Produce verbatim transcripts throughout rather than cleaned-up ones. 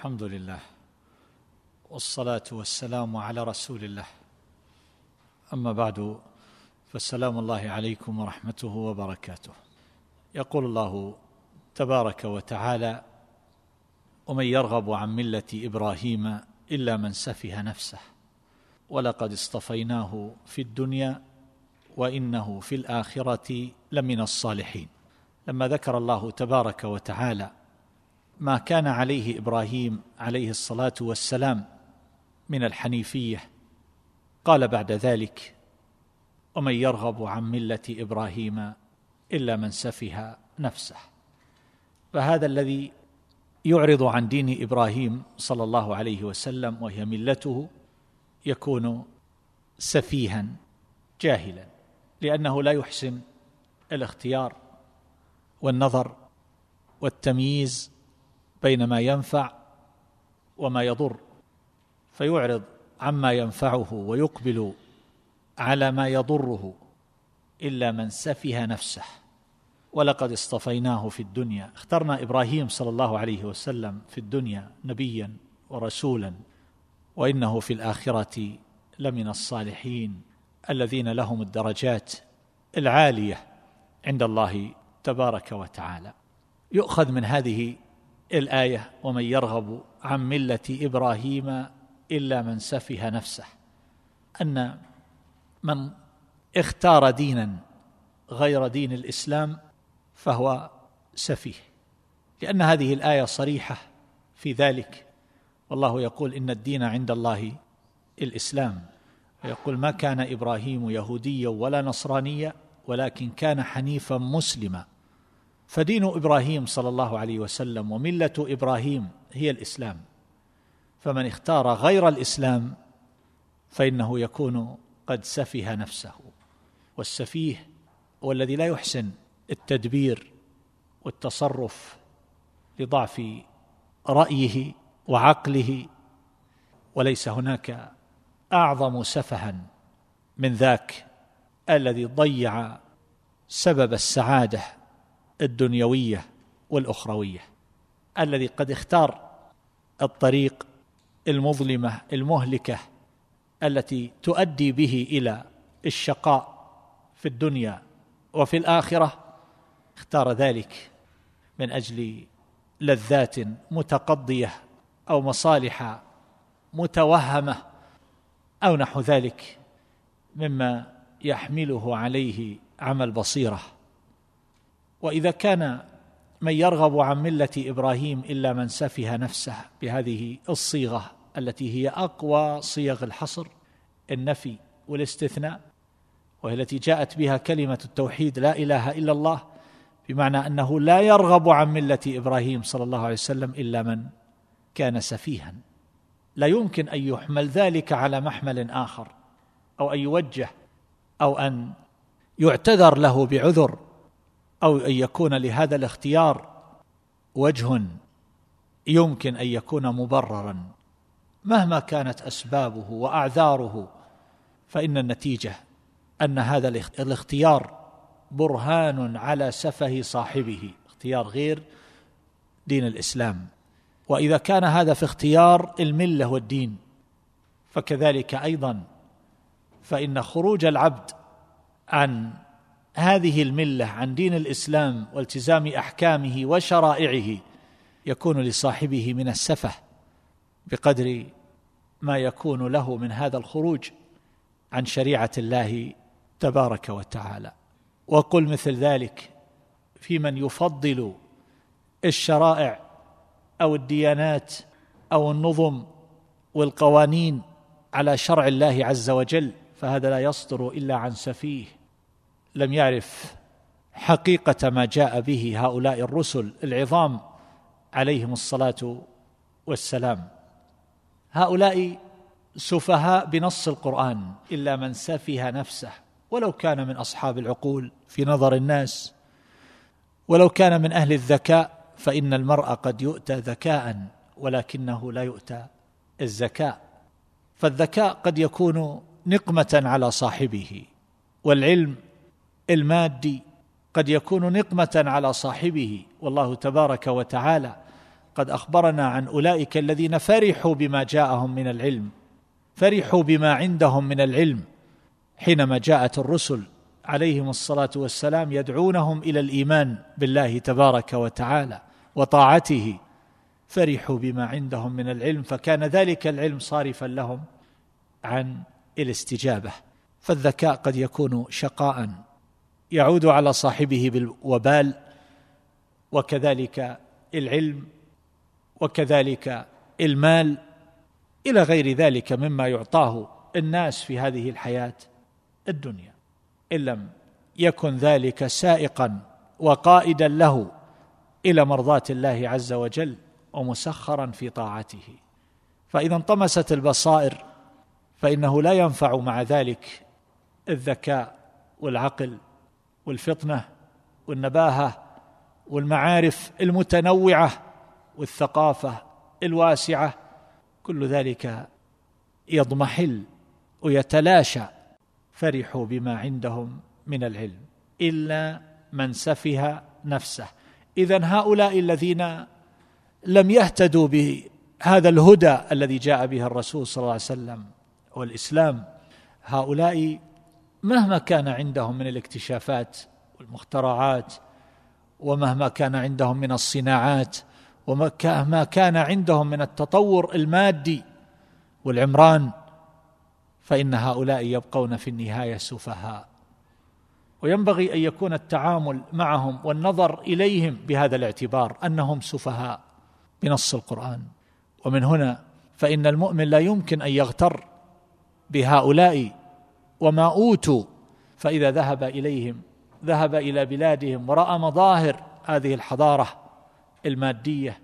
الحمد لله والصلاة والسلام على رسول الله، أما بعد، فالسلام الله عليكم ورحمته وبركاته. يقول الله تبارك وتعالى: ومن يرغب عن ملة إبراهيم إلا من سفه نفسه ولقد اصطفيناه في الدنيا وإنه في الآخرة لمن الصالحين. لما ذكر الله تبارك وتعالى ما كان عليه إبراهيم عليه الصلاة والسلام من الحنيفية، قال بعد ذلك: ومن يرغب عن ملة إبراهيم إلا من سفه نفسه. فهذا الذي يعرض عن دين إبراهيم صلى الله عليه وسلم وهي ملته يكون سفيها جاهلا، لأنه لا يحسن الاختيار والنظر والتمييز بين ما ينفع وما يضر، فيعرض عما ينفعه ويقبل على ما يضره إلا من سفه نفسه. ولقد اصطفيناه في الدنيا، اخترنا إبراهيم صلى الله عليه وسلم في الدنيا نبيا ورسولا، وإنه في الآخرة لمن الصالحين الذين لهم الدرجات العالية عند الله تبارك وتعالى. يؤخذ من هذه الآية: ومن يرغب عن ملة إبراهيم إلا من سفه نفسه، أن من اختار دينا غير دين الإسلام فهو سفيه، لأن هذه الآية صريحة في ذلك. والله يقول: إن الدين عند الله الإسلام، ويقول: ما كان إبراهيم يهوديا ولا نصرانيا ولكن كان حنيفا مسلما. فدين إبراهيم صلى الله عليه وسلم وملة إبراهيم هي الإسلام، فمن اختار غير الإسلام فإنه يكون قد سفه نفسه. والسفيه هو الذي لا يحسن التدبير والتصرف لضعف رأيه وعقله، وليس هناك أعظم سفها من ذاك الذي ضيع سبب السعادة الدنيوية والأخروية، الذي قد اختار الطريق المظلمة المهلكة التي تؤدي به إلى الشقاء في الدنيا وفي الآخرة، اختار ذلك من أجل لذات متقضية أو مصالح متوهمة أو نحو ذلك مما يحمله عليه عمى البصيرة. وإذا كان من يرغب عن ملة إبراهيم إلا من سفه نفسه بهذه الصيغة التي هي أقوى صيغ الحصر، النفي والاستثناء، وهي التي جاءت بها كلمة التوحيد لا إله إلا الله، بمعنى أنه لا يرغب عن ملة إبراهيم صلى الله عليه وسلم إلا من كان سفيها. لا يمكن أن يحمل ذلك على محمل آخر، أو أن يوجه، أو أن يعتذر له بعذر، أو أن يكون لهذا الاختيار وجه يمكن أن يكون مبررا مهما كانت أسبابه وأعذاره، فإن النتيجة أن هذا الاختيار برهان على سفه صاحبه، اختيار غير دين الإسلام. وإذا كان هذا في اختيار الملة والدين، فكذلك أيضا فإن خروج العبد عن هذه الملة، عن دين الإسلام والتزام أحكامه وشرائعه، يكون لصاحبه من السفه بقدر ما يكون له من هذا الخروج عن شريعة الله تبارك وتعالى. وقل مثل ذلك في من يفضل الشرائع أو الديانات أو النظم والقوانين على شرع الله عز وجل، فهذا لا يصدر إلا عن سفيه لم يعرف حقيقة ما جاء به هؤلاء الرسل العظام عليهم الصلاة والسلام. هؤلاء سفهاء بنص القرآن: إلا من سفه نفسه، ولو كان من أصحاب العقول في نظر الناس، ولو كان من أهل الذكاء، فإن المرء قد يؤتى ذكاء ولكنه لا يؤتى الزكاء. فالذكاء قد يكون نقمة على صاحبه، والعلم المادي قد يكون نقمة على صاحبه، والله تبارك وتعالى قد أخبرنا عن أولئك الذين فرحوا بما جاءهم من العلم، فرحوا بما عندهم من العلم حينما جاءت الرسل عليهم الصلاة والسلام يدعونهم إلى الإيمان بالله تبارك وتعالى وطاعته، فرحوا بما عندهم من العلم، فكان ذلك العلم صارفا لهم عن الاستجابة. فالذكاء قد يكون شقاء يعود على صاحبه بالوبال، وكذلك العلم، وكذلك المال، إلى غير ذلك مما يعطاه الناس في هذه الحياة الدنيا، إن لم يكن ذلك سائقا وقائدا له إلى مرضاة الله عز وجل ومسخرا في طاعته. فإذا انطمست البصائر فإنه لا ينفع مع ذلك الذكاء والعقل والفطنة والنباهة والمعارف المتنوعة والثقافة الواسعة، كل ذلك يضمحل ويتلاشى. فرحوا بما عندهم من العلم إلا من سفه نفسه. إذن هؤلاء الذين لم يهتدوا بهذا الهدى الذي جاء به الرسول صلى الله عليه وسلم والإسلام، هؤلاء مهما كان عندهم من الاكتشافات والمخترعات، ومهما كان عندهم من الصناعات، ومهما كان عندهم من التطور المادي والعمران، فإن هؤلاء يبقون في النهاية سفهاء. وينبغي أن يكون التعامل معهم والنظر إليهم بهذا الاعتبار أنهم سفهاء بنص القرآن. ومن هنا فإن المؤمن لا يمكن أن يغتر بهؤلاء وما أوتوا، فإذا ذهب إليهم ذهب إلى بلادهم ورأى مظاهر هذه الحضارة المادية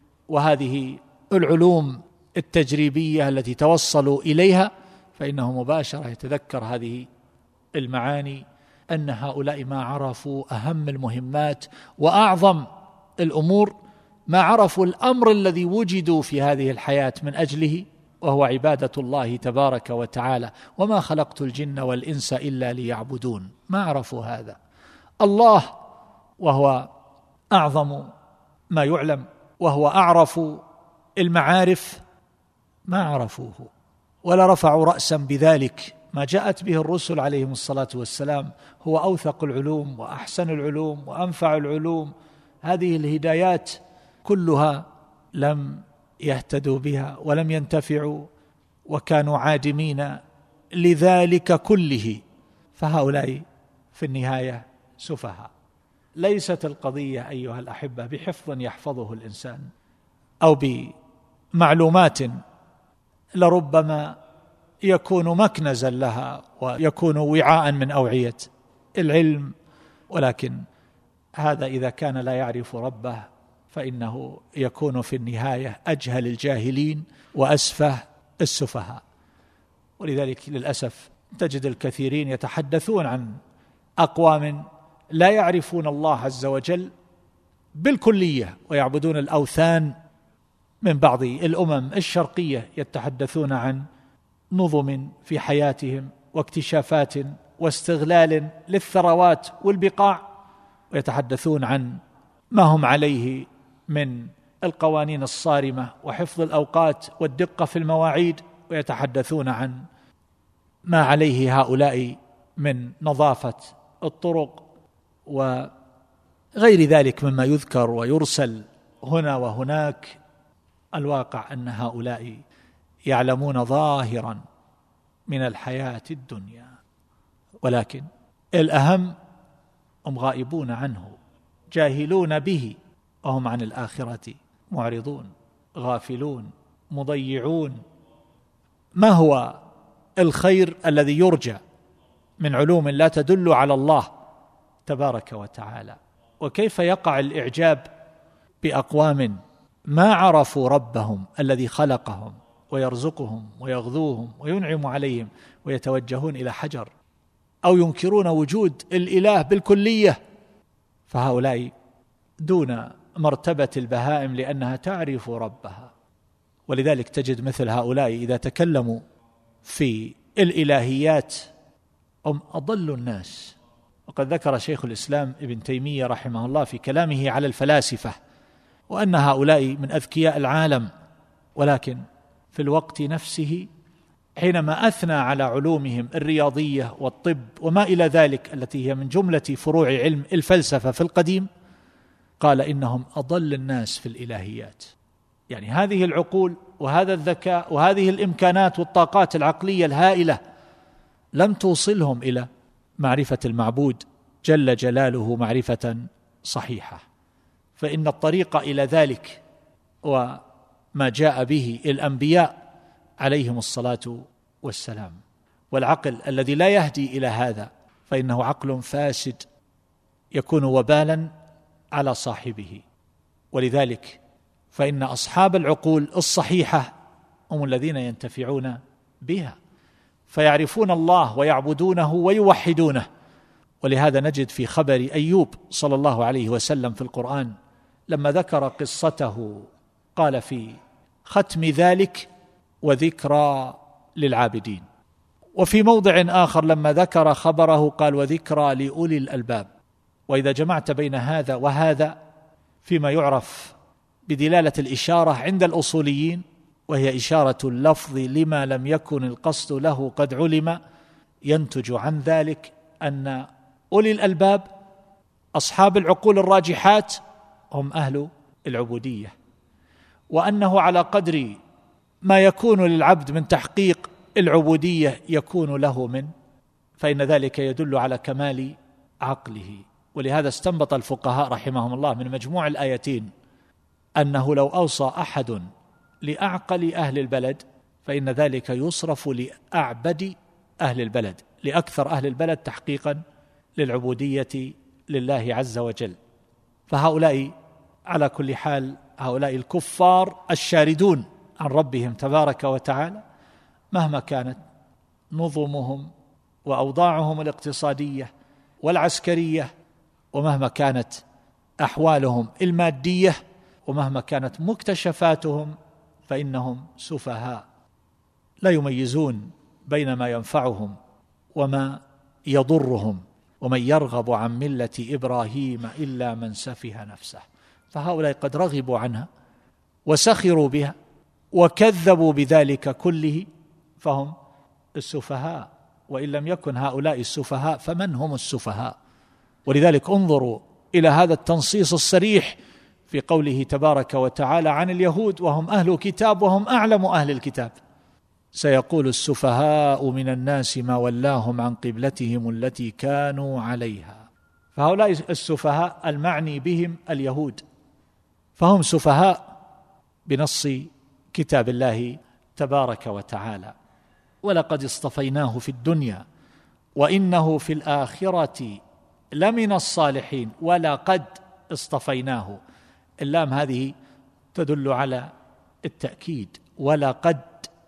وهذه العلوم التجريبية التي توصلوا إليها، فإنه مباشرة يتذكر هذه المعاني، أن هؤلاء ما عرفوا أهم المهمات وأعظم الأمور، ما عرفوا الأمر الذي وجدوا في هذه الحياة من أجله، وهو عبادة الله تبارك وتعالى. وما خلقت الجن والإنس إلا ليعبدون، ما عرفوا هذا الله، وهو أعظم ما يعلم، وهو أعرف المعارف، ما عرفوه ولا رفعوا رأسا بذلك. ما جاءت به الرسل عليهم الصلاة والسلام هو أوثق العلوم وأحسن العلوم وأنفع العلوم. هذه الهدايات كلها لم يهتدوا بها ولم ينتفعوا، وكانوا عادمين لذلك كله، فهؤلاء في النهاية سفهاء. ليست القضية أيها الأحبة بحفظ يحفظه الإنسان أو بمعلومات لربما يكون مكنزا لها ويكون وعاء من أوعية العلم، ولكن هذا إذا كان لا يعرف ربه فإنه يكون في النهاية أجهل الجاهلين وأسفه السفهاء. ولذلك للأسف تجد الكثيرين يتحدثون عن أقوام لا يعرفون الله عز وجل بالكلية ويعبدون الأوثان. من بعض الأمم الشرقية يتحدثون عن نظم في حياتهم واكتشافات واستغلال للثروات والبقاع، ويتحدثون عن ما هم عليه من القوانين الصارمة وحفظ الأوقات والدقة في المواعيد، ويتحدثون عن ما عليه هؤلاء من نظافة الطرق وغير ذلك مما يذكر ويرسل هنا وهناك. الواقع أن هؤلاء يعلمون ظاهرا من الحياة الدنيا، ولكن الأهم هم غائبون عنه، جاهلون به، وهم عن الآخرة معرضون، غافلون، مضيعون. ما هو الخير الذي يرجى من علوم لا تدل على الله تبارك وتعالى؟ وكيف يقع الإعجاب بأقوام ما عرفوا ربهم الذي خلقهم ويرزقهم ويغذوهم وينعم عليهم ويتوجهون إلى حجر، أو ينكرون وجود الإله بالكلية؟ فهؤلاء دون مرتبة البهائم لأنها تعرف ربها. ولذلك تجد مثل هؤلاء إذا تكلموا في الإلهيات هم أضل الناس. وقد ذكر شيخ الإسلام ابن تيمية رحمه الله في كلامه على الفلاسفة وأن هؤلاء من أذكياء العالم، ولكن في الوقت نفسه حينما أثنى على علومهم الرياضية والطب وما إلى ذلك التي هي من جملة فروع علم الفلسفة في القديم، قال إنهم أضل الناس في الإلهيات. يعني هذه العقول وهذا الذكاء وهذه الإمكانات والطاقات العقلية الهائلة لم توصلهم إلى معرفة المعبود جل جلاله معرفة صحيحة. فإن الطريق إلى ذلك وما جاء به الأنبياء عليهم الصلاة والسلام، والعقل الذي لا يهدي إلى هذا فإنه عقل فاسد يكون وبالا على صاحبه. ولذلك فإن أصحاب العقول الصحيحة هم الذين ينتفعون بها، فيعرفون الله ويعبدونه ويوحدونه. ولهذا نجد في خبر أيوب صلى الله عليه وسلم في القرآن لما ذكر قصته قال في ختم ذلك وذكرى للعابدين، وفي موضع آخر لما ذكر خبره قال وذكرى لأولي الألباب. وإذا جمعت بين هذا وهذا فيما يعرف بدلالة الإشارة عند الأصوليين، وهي إشارة اللفظ لما لم يكن القصد له قد علم، ينتج عن ذلك أن أولي الألباب أصحاب العقول الراجحات هم أهل العبودية، وأنه على قدر ما يكون للعبد من تحقيق العبودية يكون له من، فإن ذلك يدل على كمال عقله. ولهذا استنبط الفقهاء رحمهم الله من مجموع الآيتين أنه لو أوصى أحد لأعقل أهل البلد فإن ذلك يصرف لأعبد أهل البلد، لأكثر أهل البلد تحقيقا للعبودية لله عز وجل. فهؤلاء على كل حال هؤلاء الكفار الشاردون عن ربهم تبارك وتعالى مهما كانت نظمهم وأوضاعهم الاقتصادية والعسكرية، ومهما كانت أحوالهم المادية، ومهما كانت مكتشفاتهم، فإنهم سفهاء لا يميزون بين ما ينفعهم وما يضرهم. ومن يرغب عن ملة إبراهيم إلا من سفه نفسه. فهؤلاء قد رغبوا عنها وسخروا بها وكذبوا بذلك كله، فهم السفهاء. وإن لم يكن هؤلاء السفهاء فمن هم السفهاء؟ ولذلك انظروا إلى هذا التنصيص الصريح في قوله تبارك وتعالى عن اليهود وهم أهل كتاب وهم أعلم أهل الكتاب: سيقول السفهاء من الناس ما ولاهم عن قبلتهم التي كانوا عليها. فهؤلاء السفهاء المعني بهم اليهود، فهم سفهاء بنص كتاب الله تبارك وتعالى. ولقد اصطفيناه في الدنيا وإنه في الآخرة لمن الصالحين. ولقد اصطفيناه، اللام هذه تدل على التأكيد، ولقد.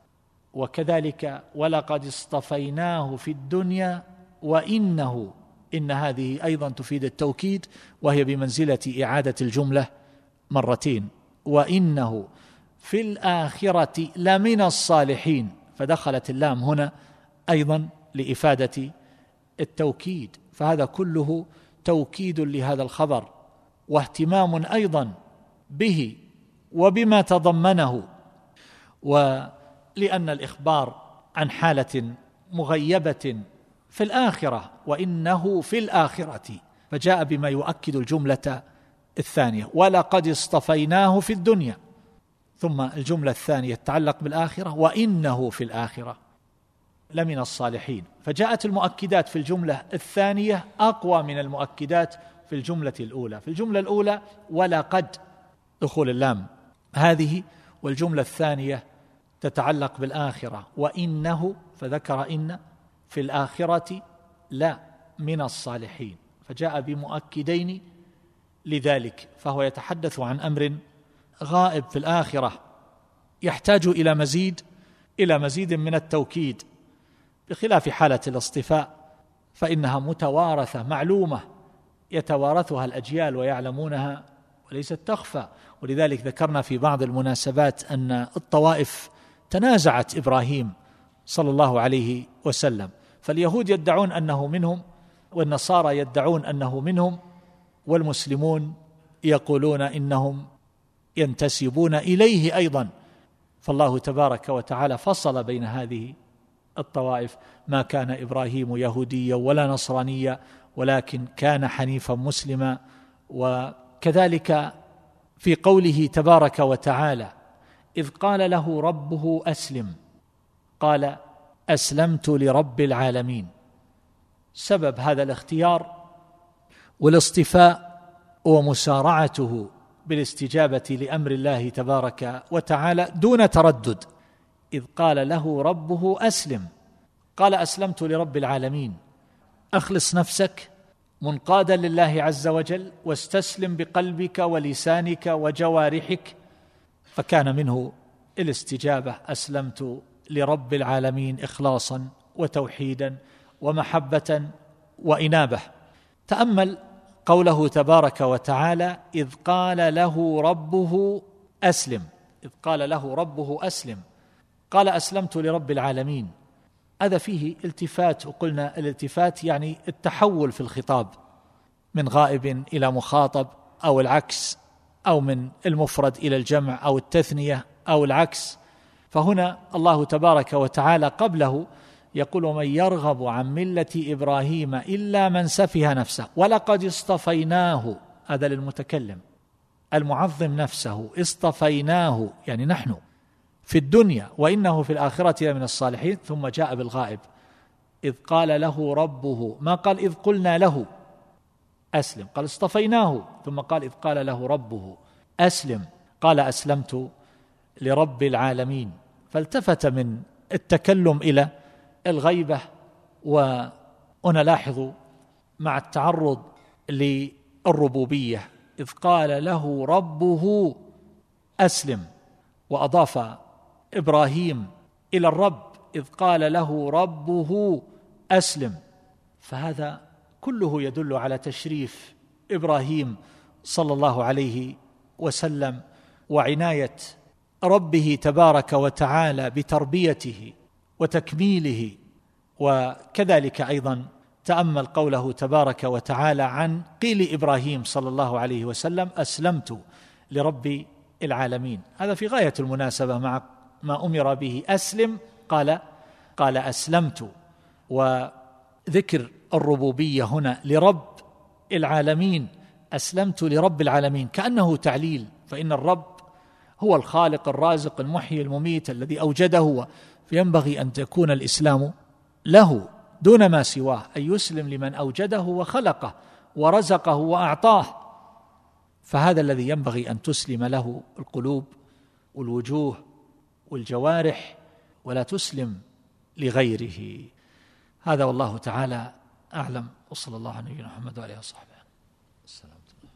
وكذلك ولقد اصطفيناه في الدنيا وإنه، إن هذه أيضا تفيد التوكيد، وهي بمنزلة إعادة الجملة مرتين. وإنه في الآخرة لمن الصالحين، فدخلت اللام هنا أيضا لإفادة التوكيد. فهذا كله توكيد لهذا الخبر واهتمام أيضا به وبما تضمنه. ولأن الإخبار عن حالة مغيبة في الآخرة، وإنه في الآخرة، فجاء بما يؤكد الجملة الثانية: ولقد اصطفيناه في الدنيا. ثم الجملة الثانية تتعلق بالآخرة: وإنه في الآخرة لمن الصالحين. فجاءت المؤكدات في الجملة الثانية أقوى من المؤكدات في الجملة الأولى. في الجملة الأولى ولقد دخول اللام هذه، والجملة الثانية تتعلق بالآخرة وإنه، فذكر إن في الآخرة لا من الصالحين، فجاء بمؤكدين لذلك. فهو يتحدث عن أمر غائب في الآخرة يحتاج إلى مزيد إلى مزيد من التوكيد، بخلاف حالة الاصطفاء فإنها متوارثة معلومة يتوارثها الأجيال ويعلمونها وليست تخفى. ولذلك ذكرنا في بعض المناسبات أن الطوائف تنازعت إبراهيم صلى الله عليه وسلم، فاليهود يدعون أنه منهم، والنصارى يدعون أنه منهم، والمسلمون يقولون إنهم ينتسبون إليه أيضا. فالله تبارك وتعالى فصل بين هذه الطوائف: ما كان إبراهيم يهوديا ولا نصرانيا ولكن كان حنيفا مسلما. وكذلك في قوله تبارك وتعالى: إذ قال له ربه أسلم قال أسلمت لرب العالمين. سبب هذا الاختيار والاصطفاء ومسارعته بالاستجابة لأمر الله تبارك وتعالى دون تردد. إذ قال له ربه أسلم قال أسلمت لرب العالمين. أخلص نفسك منقادا لله عز وجل واستسلم بقلبك ولسانك وجوارحك، فكان منه الاستجابة: أسلمت لرب العالمين إخلاصا وتوحيدا ومحبة وإنابة. تأمل قوله تبارك وتعالى: إذ قال له ربه أسلم. إذ قال له ربه أسلم قال أسلمت لرب العالمين. هذا فيه التفات، وقلنا الالتفات يعني التحول في الخطاب من غائب إلى مخاطب أو العكس، أو من المفرد إلى الجمع أو التثنية أو العكس. فهنا الله تبارك وتعالى قبله يقول: ومن يرغب عن ملة إبراهيم إلا من سفه نفسه ولقد اصطفيناه. هذا للمتكلم المعظم نفسه، اصطفيناه يعني نحن في الدنيا وإنه في الآخرة لمن الصالحين. ثم جاء بالغائب: إذ قال له ربه، ما قال إذ قلنا له أسلم، قال اصطفيناه. ثم قال إذ قال له ربه أسلم قال أسلمت لرب العالمين. فالتفت من التكلم إلى الغيبة. ونلاحظ مع التعرض للربوبية: إذ قال له ربه أسلم، وأضاف إبراهيم إلى الرب: إذ قال له ربه أسلم. فهذا كله يدل على تشريف إبراهيم صلى الله عليه وسلم وعناية ربه تبارك وتعالى بتربيته وتكميله. وكذلك أيضا تأمل قوله تبارك وتعالى عن قيل إبراهيم صلى الله عليه وسلم: أسلمت لرب العالمين. هذا في غاية المناسبة مع ما أمر به. أسلم قال قال أسلمت. وذكر الربوبية هنا لرب العالمين: أسلمت لرب العالمين، كأنه تعليل. فإن الرب هو الخالق الرازق المحيي المميت الذي أوجده، فينبغي أن تكون الإسلام له دون ما سواه، أن يسلم لمن أوجده وخلقه ورزقه وأعطاه. فهذا الذي ينبغي أن تسلم له القلوب والوجوه والجوارح، ولا تسلم لغيره. هذا والله تعالى أعلم، وصلى الله على نبينا محمد وعلى آله وصحبه. السلام عليكم.